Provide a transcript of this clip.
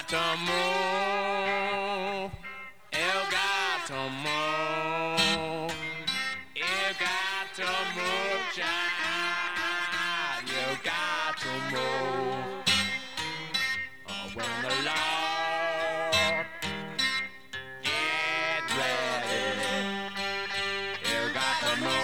to move. You got to move. You got to move, child. You got to move. When the law